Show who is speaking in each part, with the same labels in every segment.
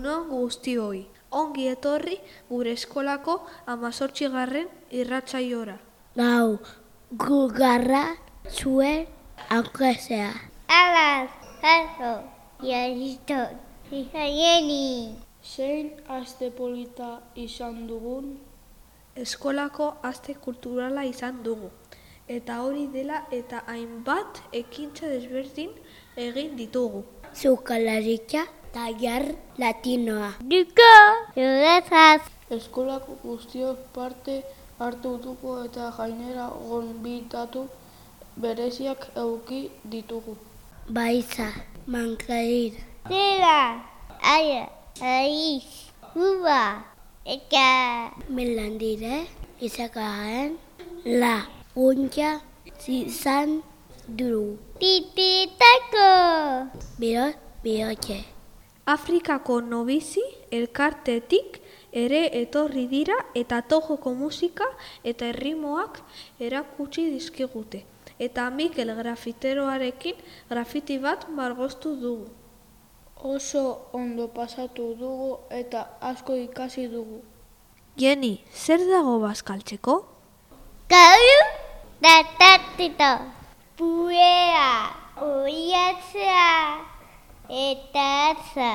Speaker 1: Egunon guztioi, ongi etorri gure eskolako 18. irratsaiora.
Speaker 2: Gau, gugarra zuen aurkezea.
Speaker 3: Alas, jaso, jaristot, izaieni.
Speaker 4: Zein aste polita izan dugun?
Speaker 1: Eskolako aste kulturala izan dugu. Eta hori dela eta hainbat ekintza desberdin egin ditugu.
Speaker 2: Sukalaritza tailer latinoa.
Speaker 3: Duko, eurazaz.
Speaker 4: Eskolako guztiok parte hartu dugu eta gainera gonbidatu bereziak eduki ditugu.
Speaker 2: Baiza, mankair.
Speaker 3: Zera, aia, aiz, uba, eta
Speaker 2: Melandire, izakaen, la unja zizan du.
Speaker 3: tititako.
Speaker 2: Bihotxe.
Speaker 1: Afrikako nobizi elkartetik ere etorri dira eta tojoko musika eta errimoak erakutsi dizkigute. Eta Mikel grafiteroarekin grafiti bat margostu dugu.
Speaker 4: Oso ondo pasatu dugu eta asko ikasi dugu.
Speaker 1: Jeni, zer dago bazkaltzeko?
Speaker 3: Gauru, datatito. Puea, oiatzea, eta atza.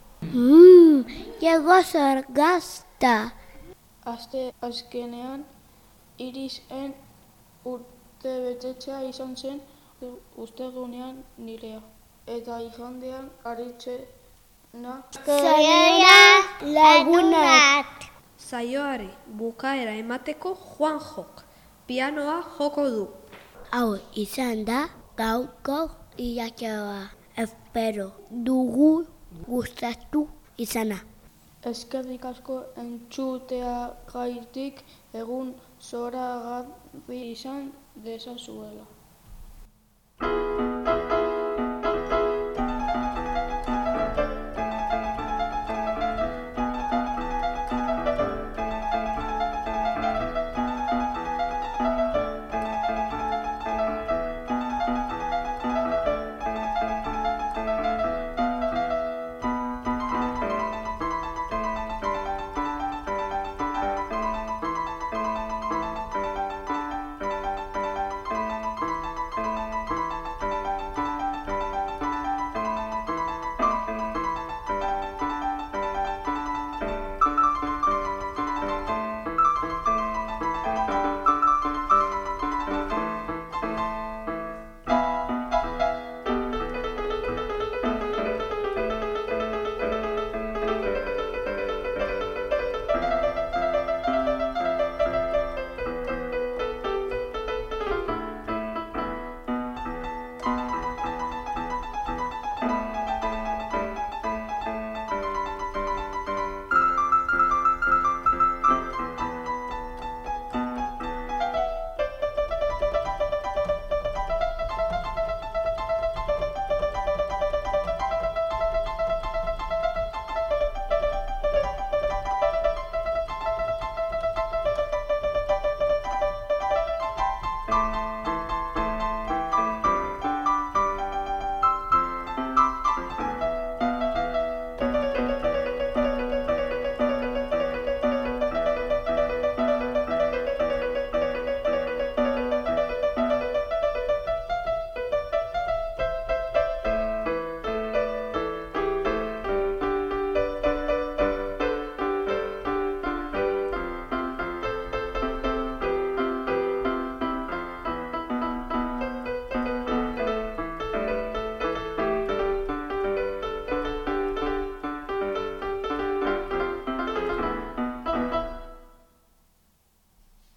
Speaker 2: Llegó zorgazta.
Speaker 4: Aste azkenean irisen urtebetetzea izan zen ustegunean nirea. Eta igandean aritzena
Speaker 3: Zoia lagunat.
Speaker 1: Saioari bukaera emateko Juanjok pianoa joko du.
Speaker 2: Hau izan da gaurko irakioa. Espero dugu gustatu izana.
Speaker 4: eskerrik asko entzutea gaitik egun zoragarri izan dezazuela.